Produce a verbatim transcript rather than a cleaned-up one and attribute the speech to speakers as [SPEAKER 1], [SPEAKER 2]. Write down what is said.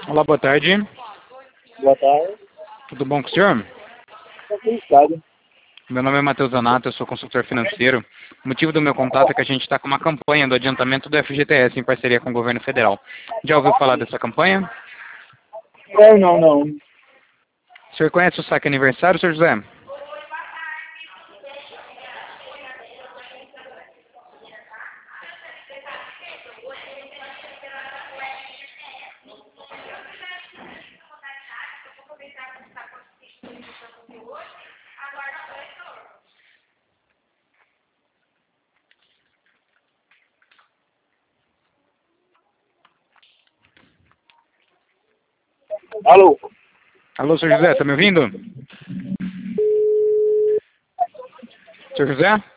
[SPEAKER 1] Olá, boa tarde.
[SPEAKER 2] Boa tarde.
[SPEAKER 1] Tudo bom com o senhor?
[SPEAKER 2] Felicidade.
[SPEAKER 1] Meu nome é Matheus Donato, eu sou consultor financeiro. O motivo do meu contato é que a gente está com uma campanha do adiantamento do F G T S em parceria com o governo federal. Já ouviu falar dessa campanha?
[SPEAKER 2] Não, não, não.
[SPEAKER 1] O senhor conhece o saque aniversário, senhor José?
[SPEAKER 2] Alô?
[SPEAKER 1] Alô, senhor José, está me ouvindo? Senhor José?